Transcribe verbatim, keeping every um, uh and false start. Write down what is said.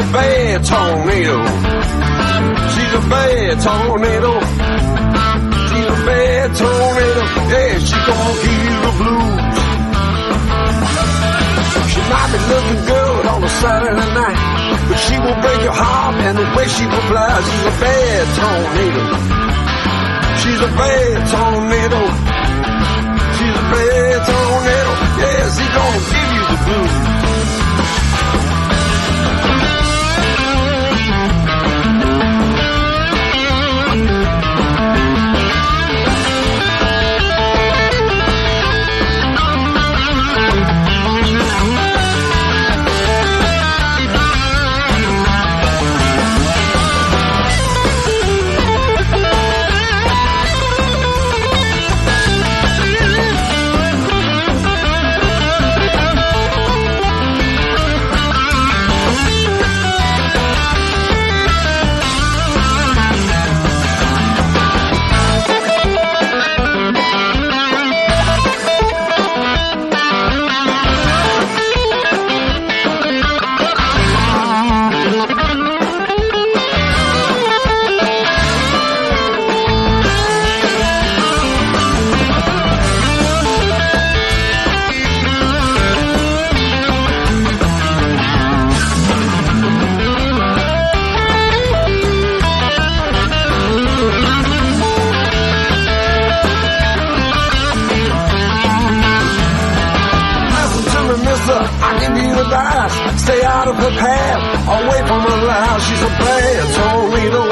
a bad tornado. She's a bad tornado. She's a bad tornado. Yeah, she gonna give you the blues. She might be looking good on a Saturday night, but she will break your heart, and the way she will fly. She's a bad tornado. She's a bad tornado. She's a bad tornado. Yeah, she gonna give you the blues. Stay out of her path, away from her life. She's a bad tornado.